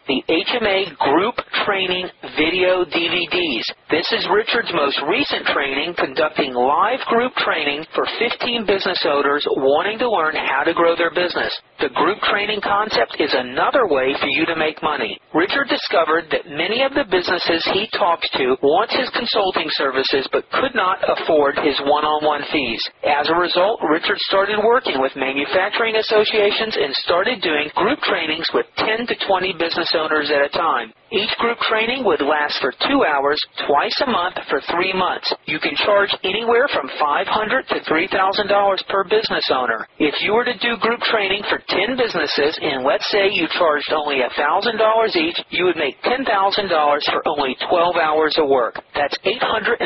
the HMA Group Training Video DVDs. This is Richard's most recent training conducting live group training for 15 business owners wanting to learn how to grow their business. The group training concept is another way for you to make money. Richard discovered that many of the businesses he talks to want his consulting services but could not afford his one-on-one fees. As a result, Richard started working with manufacturing associations and started doing group trainings with 10 to 20 business owners at a time. Each group training would last for 2 hours, twice a month for 3 months. You can charge anywhere from $500 to $3,000 per business owner. If you were to do group training for 10 businesses, and let's say you charged only $1,000 each, you would make $10,000 for only 12 hours of work. That's $830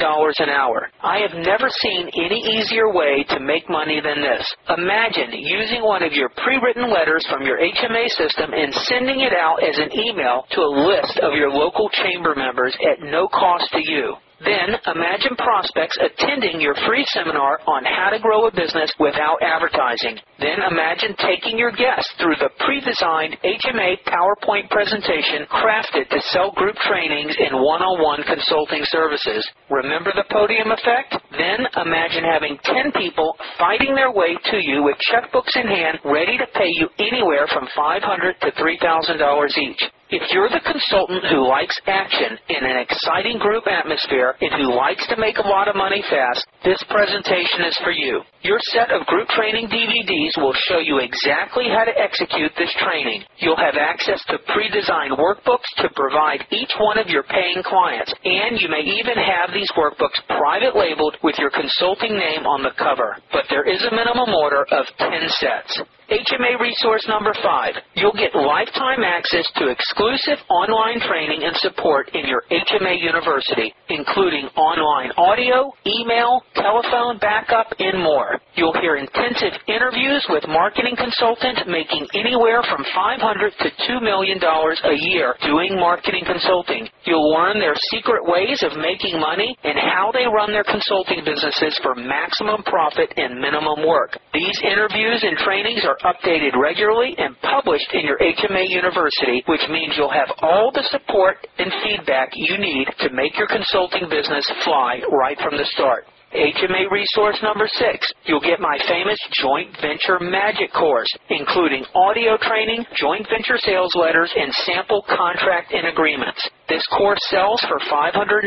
an hour. I have never seen any easier way to make money than this. Imagine using one of your pre-written letters from your HMA system and sending it out as an email to a list of your local chamber members at no cost to you. Then imagine prospects attending your free seminar on how to grow a business without advertising. Then imagine taking your guests through the pre-designed HMA PowerPoint presentation crafted to sell group trainings and one-on-one consulting services. Remember the podium effect? Then imagine having 10 people fighting their way to you with checkbooks in hand, ready to pay you anywhere from $500 to $3,000 each. If you're the consultant who likes action in an exciting group atmosphere and who likes to make a lot of money fast, this presentation is for you. Your set of group training DVDs will show you exactly how to execute this training. You'll have access to pre-designed workbooks to provide each one of your paying clients, and you may even have these workbooks private labeled with your consulting name on the cover. But there is a minimum order of 10 sets. HMA resource number 5. You'll get lifetime access to exclusive online training and support in your HMA University, including online audio, email, telephone backup, and more. You'll hear intensive interviews with marketing consultants making anywhere from $500 to $2 million a year doing marketing consulting. You'll learn their secret ways of making money and how they run their consulting businesses for maximum profit and minimum work. These interviews and trainings are updated regularly and published in your HMA University, which means you'll have all the support and feedback you need to make your consulting business fly right from the start. HMA resource number 6. You'll get my famous Joint Venture Magic course, including audio training, joint venture sales letters, and sample contract and agreements. This course sells for $595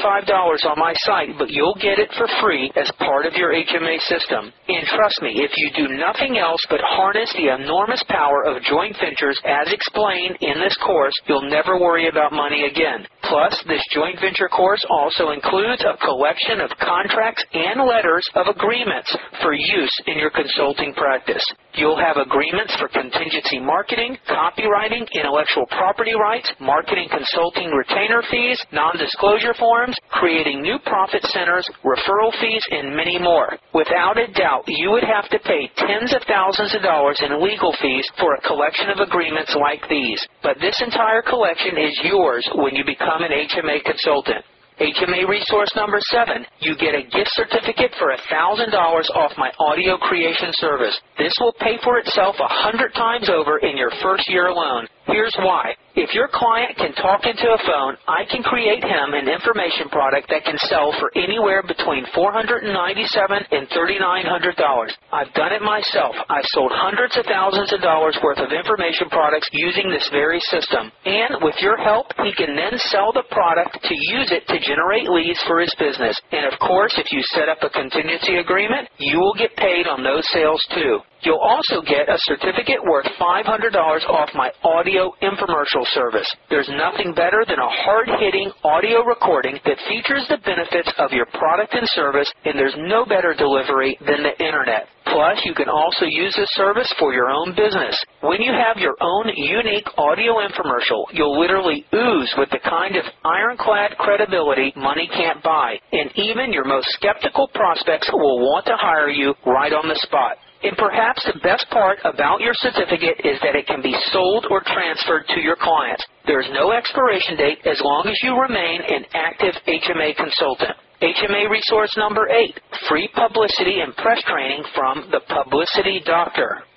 on my site, but you'll get it for free as part of your HMA system. And trust me, if you do nothing else but harness the enormous power of joint ventures as explained in this course, you'll never worry about money again. Plus, this joint venture course also includes a collection of contracts and letters of agreements for use in your consulting practice. You'll have agreements for contingency marketing, copywriting, intellectual property rights, marketing consulting retainer fees, non-disclosure forms, creating new profit centers, referral fees, and many more. Without a doubt, you would have to pay tens of thousands of dollars in legal fees for a collection of agreements like these. But this entire collection is yours when you become an HMA consultant. HMA resource number 7. You get a gift certificate for $1,000 off my audio creation service. This will pay for itself 100 times over in your first year alone. Here's why. If your client can talk into a phone, I can create him an information product that can sell for anywhere between $497 and $3,900. I've done it myself. I've sold hundreds of thousands of dollars worth of information products using this very system. And with your help, he can then sell the product to use it to generate leads for his business. And of course, if you set up a contingency agreement, you will get paid on those sales too. You'll also get a certificate worth $500 off my audio infomercial service. There's nothing better than a hard-hitting audio recording that features the benefits of your product and service, and there's no better delivery than the Internet. Plus, you can also use this service for your own business. When you have your own unique audio infomercial, you'll literally ooze with the kind of ironclad credibility money can't buy, and even your most skeptical prospects will want to hire you right on the spot. And perhaps the best part about your certificate is that it can be sold or transferred to your clients. There's no expiration date as long as you remain an active HMA consultant. HMA resource number 8, free publicity and press training from the Publicity Doctor.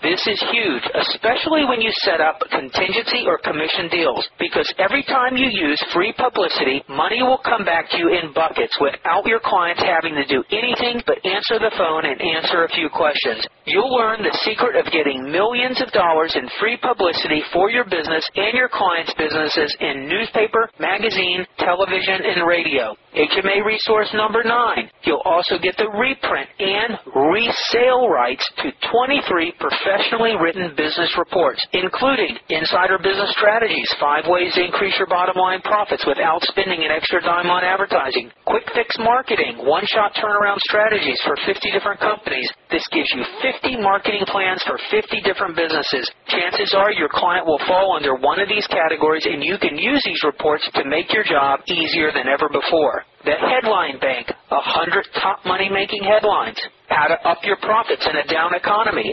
This is huge, especially when you set up contingency or commission deals, because every time you use free publicity, money will come back to you in buckets without your clients having to do anything but answer the phone and answer a few questions. You'll learn the secret of getting millions of dollars in free publicity for your business and your clients' businesses in newspaper, magazine, television, and radio. HMA resource number 9. You'll also get the reprint and resale rights to 23 professionally written business reports, including Insider Business Strategies, 5 ways to increase your bottom line profits without spending an extra dime on advertising, Quick Fix Marketing, one-shot turnaround strategies for 50 different companies. This gives you 50 marketing plans for 50 different businesses. Chances are your client will fall under one of these categories, and you can use these reports to make your job easier than ever before. The Headline Bank, 100 top money-making headlines. How to up your profits in a down economy,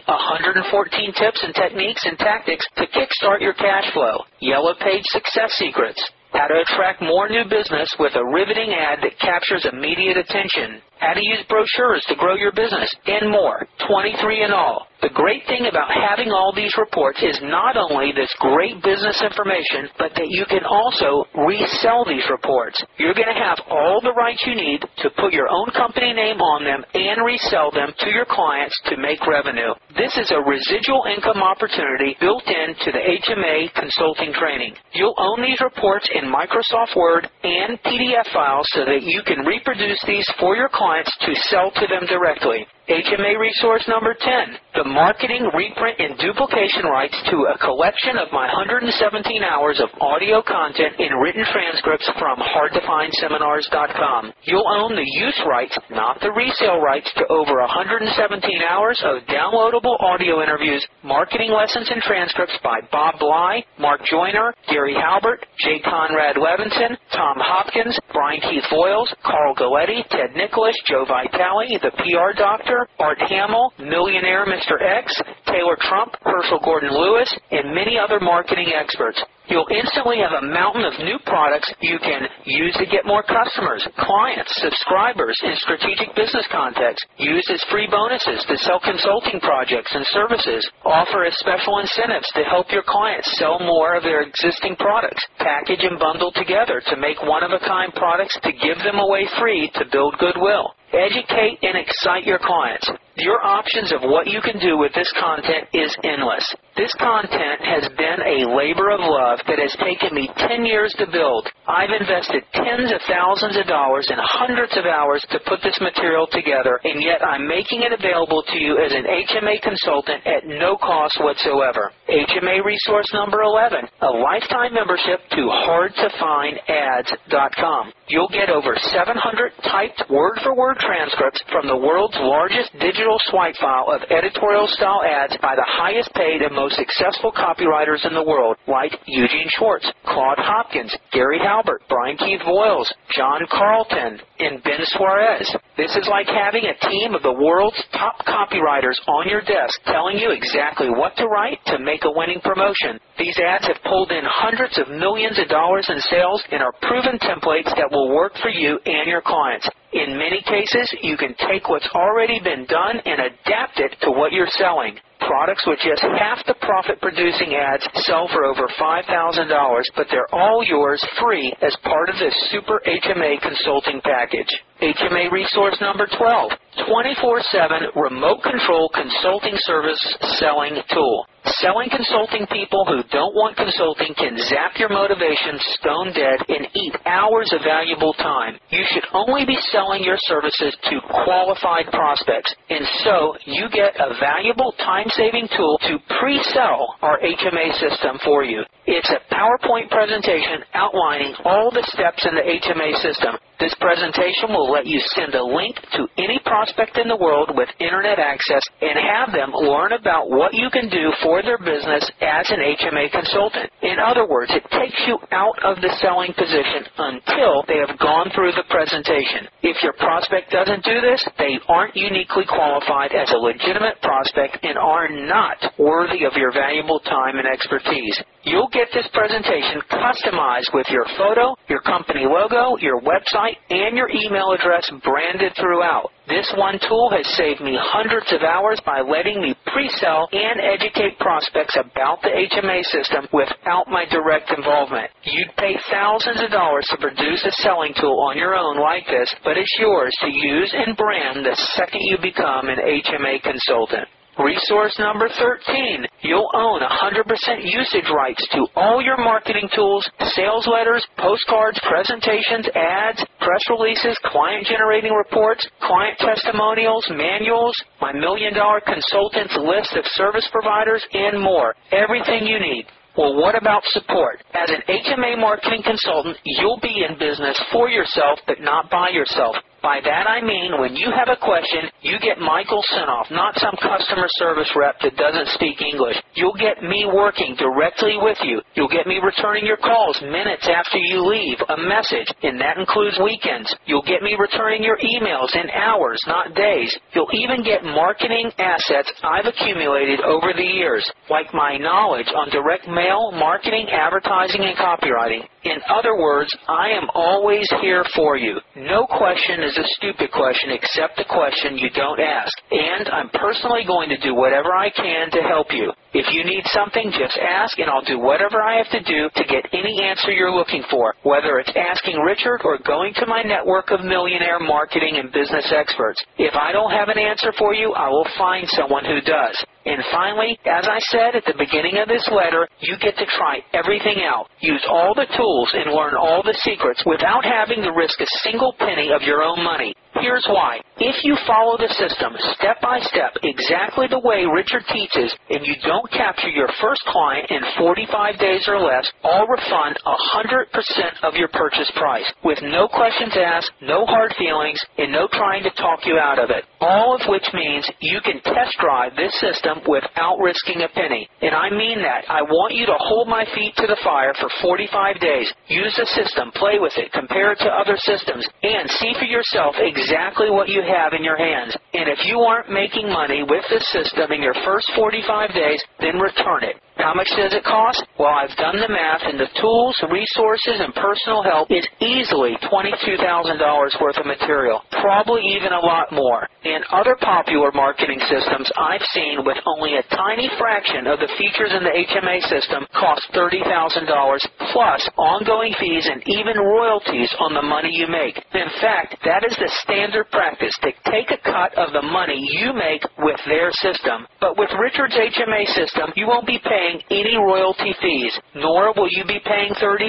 114 tips and techniques and tactics to kickstart your cash flow. Yellow Page Success Secrets. How to attract more new business with a riveting ad that captures immediate attention. How to use brochures to grow your business, and more. 23 in all. The great thing about having all these reports is not only this great business information, but that you can also resell these reports. You're going to have all the rights you need to put your own company name on them and resell them to your clients to make revenue. This is a residual income opportunity built into the HMA consulting training. You'll own these reports in Microsoft Word and PDF files so that you can reproduce these for your clients to sell to them directly. HMA resource number 10, the marketing, reprint, and duplication rights to a collection of my 117 hours of audio content and written transcripts from hardtofindseminars.com. You'll own the use rights, not the resale rights, to over 117 hours of downloadable audio interviews, marketing lessons and transcripts by Bob Bly, Mark Joyner, Gary Halbert, J. Conrad Levinson, Tom Hopkins, Brian Keith Voiles, Carl Galletti, Ted Nicholas, Joe Vitale, the PR Doctor, Art Hamill, Millionaire Mr. X, Taylor Trump, Herschel Gordon Lewis, and many other marketing experts. You'll instantly have a mountain of new products you can use to get more customers, clients, subscribers, and strategic business contacts. Use as free bonuses to sell consulting projects and services. Offer as special incentives to help your clients sell more of their existing products. Package and bundle together to make one-of-a-kind products to give them away free to build goodwill. Educate and excite your clients. Your options of what you can do with this content is endless. This content has been a labor of love that has taken me 10 years to build. I've invested tens of thousands of dollars and hundreds of hours to put this material together, and yet I'm making it available to you as an HMA consultant at no cost whatsoever. HMA resource number 11, a lifetime membership to hardtofinads.com. You'll get over 700 typed word-for-word transcripts from the world's largest digital swipe file of editorial-style ads by the highest-paid and most successful copywriters in the world, like Eugene Schwartz, Claude Hopkins, Gary Halbert, Brian Keith Voiles, John Carlton, and Ben Suarez. This is like having a team of the world's top copywriters on your desk telling you exactly what to write to make a winning promotion. These ads have pulled in hundreds of millions of dollars in sales and are proven templates that will work for you and your clients. In many cases, you can take what's already been done and adapt it to what you're selling. Products with just half the profit-producing ads sell for over $5,000, but they're all yours free as part of this Super HMA consulting package. HMA resource number 12, 24/7 remote control consulting service selling tool. Selling consulting people who don't want consulting can zap your motivation stone dead and eat hours of valuable time. You should only be selling your services to qualified prospects, and so you get a valuable time-saving tool to pre-sell our HMA system for you. It's a PowerPoint presentation outlining all the steps in the HMA system. This presentation will let you send a link to any prospect in the world with internet access and have them learn about what you can do for their business as an HMA consultant. In other words, it takes you out of the selling position until they have gone through the presentation. If your prospect doesn't do this, they aren't uniquely qualified as a legitimate prospect and are not worthy of your valuable time and expertise. You'll get this presentation customized with your photo, your company logo, your website, and your email address branded throughout. This one tool has saved me hundreds of hours by letting me pre-sell and educate prospects about the HMA system without my direct involvement. You'd pay thousands of dollars to produce a selling tool on your own like this, but it's yours to use and brand the second you become an HMA consultant. Resource number 13. You'll own 100% usage rights to all your marketing tools, sales letters, postcards, presentations, ads, press releases, client-generating reports, client testimonials, manuals, my $1 Million Consultants list of service providers, and more. Everything you need. Well, what about support? As an HMA marketing consultant, you'll be in business for yourself, but not by yourself. By that I mean when you have a question, you get Michael Sinoff, not some customer service rep that doesn't speak English. You'll get me working directly with you. You'll get me returning your calls minutes after you leave a message, and that includes weekends. You'll get me returning your emails in hours, not days. You'll even get marketing assets I've accumulated over the years, like my knowledge on direct mail, marketing, advertising, and copywriting. In other words, I am always here for you. No question is a stupid question except the question you don't ask. And I'm personally going to do whatever I can to help you. If you need something, just ask, and I'll do whatever I have to do to get any answer you're looking for, whether it's asking Richard or going to my network of millionaire marketing and business experts. If I don't have an answer for you, I will find someone who does. And finally, as I said at the beginning of this letter, you get to try everything out, use all the tools, and learn all the secrets without having to risk a single penny of your own money. Here's why. If you follow the system step by step exactly the way Richard teaches, and you don't capture your first client in 45 days or less, I'll refund 100% of your purchase price, with no questions asked, no hard feelings, and no trying to talk you out of it. All of which means you can test drive this system without risking a penny. And I mean that. I want you to hold my feet to the fire for 45 days. Use the system, play with it, compare it to other systems, and see for yourself exactly what you have in your hands. And if you aren't making money with this system in your first 45 days, then return it. How much does it cost? Well, I've done the math, and the tools, resources, and personal help is easily $22,000 worth of material, probably even a lot more. And other popular marketing systems I've seen with only a tiny fraction of the features in the HMA system cost $30,000 plus ongoing fees and even royalties on the money you make. In fact, that is the standard practice, to take a cut of the money you make with their system. But with Richard's HMA system, you won't be paying any royalty fees, nor will you be paying $30,000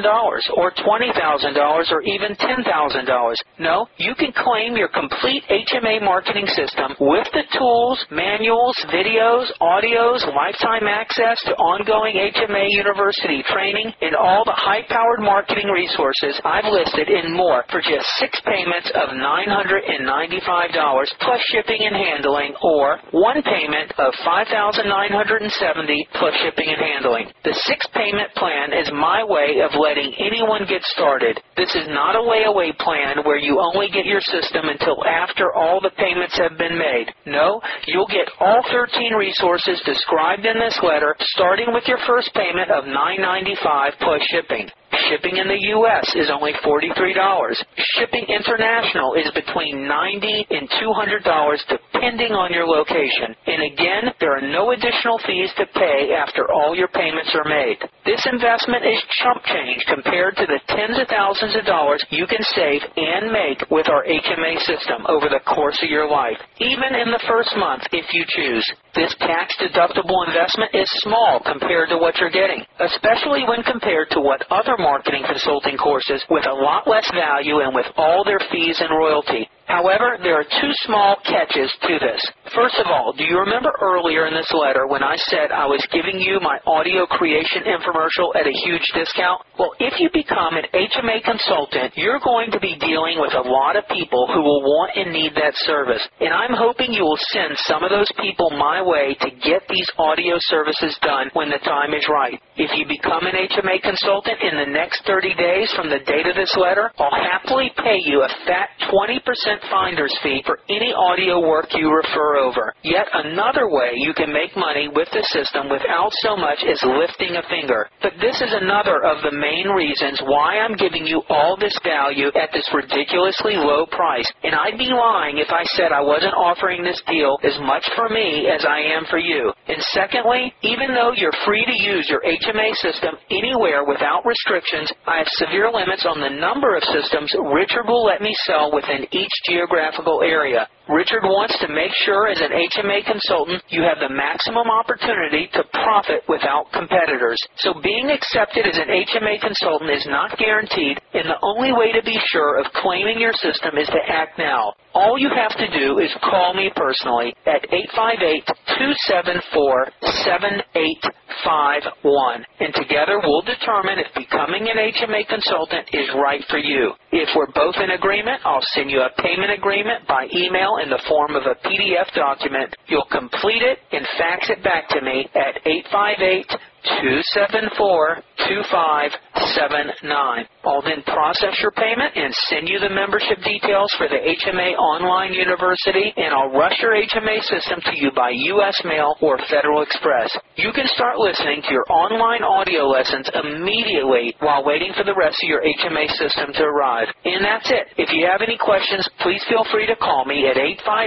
or $20,000 or even $10,000. No, you can claim your complete HMA marketing system with the tools, manuals, videos, audios, lifetime access to ongoing HMA University training, and all the high-powered marketing resources I've listed and more for just 6 payments of $995 plus shipping and handling, or 1 payment of $5,970 plus shipping and handling. The 6-payment plan is my way of letting anyone get started. This is not a layaway plan where you only get your system until after all the payments have been made. No, you'll get all 13 resources described in this letter, starting with your first payment of $995 plus shipping. Shipping in the U.S. is only $43. Shipping international is between $90 and $200 depending on your location. And again, there are no additional fees to pay after all your payments are made. This investment is chump change compared to the tens of thousands of dollars you can save and make with our HMA system over the course of your life, even in the first month if you choose. This tax-deductible investment is small compared to what you're getting, especially when compared to what other marketing consulting courses with a lot less value and with all their fees and royalty. However, there are 2 small catches to this. First of all, do you remember earlier in this letter when I said I was giving you my audio creation infomercial at a huge discount? Well, if you become an HMA consultant, you're going to be dealing with a lot of people who will want and need that service. And I'm hoping you will send some of those people my way to get these audio services done when the time is right. If you become an HMA consultant in the next 30 days from the date of this letter, I'll happily pay you a fat 20% finder's fee for any audio work you refer over. Yet another way you can make money with the system without so much as lifting a finger. But this is another of the main reasons why I'm giving you all this value at this ridiculously low price. And I'd be lying if I said I wasn't offering this deal as much for me as I am for you. And secondly, even though you're free to use your HMA system anywhere without restrictions, I have severe limits on the number of systems Richard will let me sell within each geographical area. Richard wants to make sure as an HMA consultant you have the maximum opportunity to profit without competitors. So being accepted as an HMA consultant is not guaranteed, and the only way to be sure of claiming your system is to act now. All you have to do is call me personally at 858-274-7851, and together we'll determine if becoming an HMA consultant is right for you. If we're both in agreement, I'll send you a payment agreement by email in the form of a PDF document. You'll complete it and fax it back to me at 858-274-2579. I'll then process your payment and send you the membership details for the HMA Online University, and I'll rush your HMA system to you by U.S. mail or Federal Express. You can start listening to your online audio lessons immediately while waiting for the rest of your HMA system to arrive. And that's it. If you have any questions, please feel free to call me at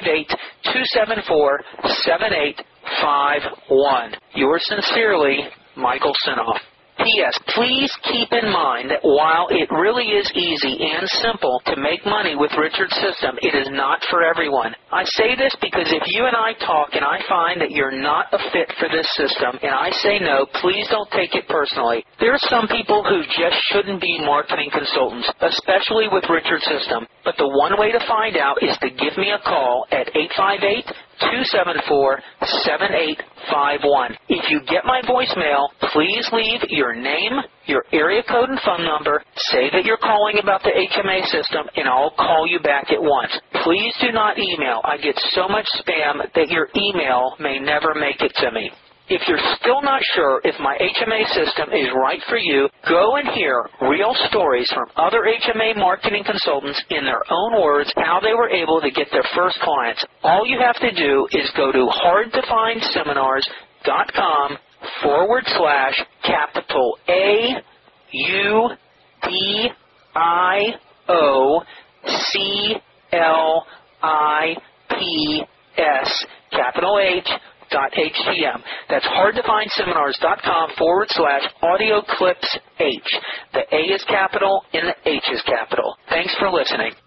858-274-7851. Yours sincerely, Michael Sinoff. P.S. Please keep in mind that while it really is easy and simple to make money with Richard's system, it is not for everyone. I say this because if you and I talk and I find that you're not a fit for this system and I say no, please don't take it personally. There are some people who just shouldn't be marketing consultants, especially with Richard's system. But the one way to find out is to give me a call at 858-274-7851. If you get my voicemail, please leave your name, your area code and phone number, say that you're calling about the HMA system, and I'll call you back at once. Please do not email. I get so much spam that your email may never make it to me. If you're still not sure if my HMA system is right for you, go and hear real stories from other HMA marketing consultants in their own words how they were able to get their first clients. All you have to do is go to hardtofindseminars.com/capital AUDIOCLIPS capital H.HTM. That's hardtofindseminars.com/audioclipsH. The A is capital and the H is capital. Thanks for listening.